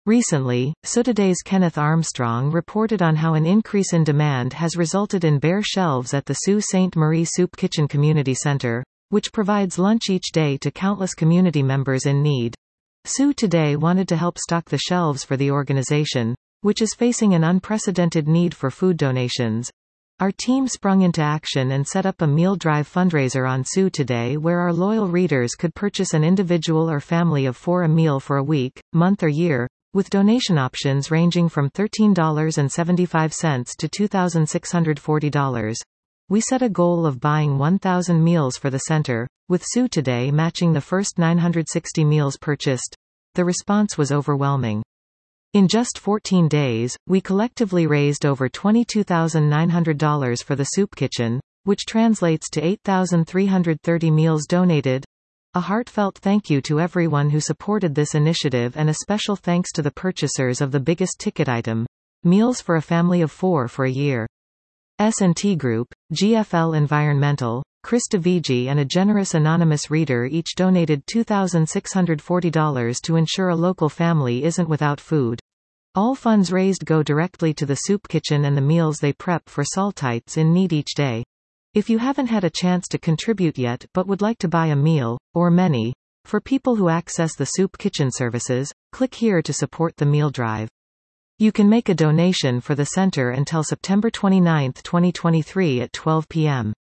Recently, SUToday's Kenneth Armstrong reported on how an increase in demand has resulted in bare shelves at the Sault Ste. Marie Soup Kitchen Community Center, which provides lunch each day to countless community members in need. Sault Today wanted to help stock the shelves for the organization, which is facing an unprecedented need for food donations. Our team sprung into action and set up a meal drive fundraiser on Sault Today where our loyal readers could purchase an individual or family of 4 a meal for a week, month or year, with donation options ranging from $13.75 to $2,640. We set a goal of buying 1,000 meals for the center, with Sault Today matching the first 960 meals purchased. The response was overwhelming. In just 14 days, we collectively raised over $22,900 for the soup kitchen, which translates to 8,330 meals donated. A heartfelt thank you to everyone who supported this initiative and a special thanks to the purchasers of the biggest ticket item, meals for a family of 4 for a year. S&T Group, GFL Environmental, Chris DeVigi and a generous anonymous reader each donated $2,640 to ensure a local family isn't without food. All funds raised go directly to the soup kitchen and the meals they prep for Saltites in need each day. If you haven't had a chance to contribute yet but would like to buy a meal, or many, for people who access the soup kitchen services, click here to support the meal drive. You can make a donation for the center until September 29, 2023 at 12 p.m.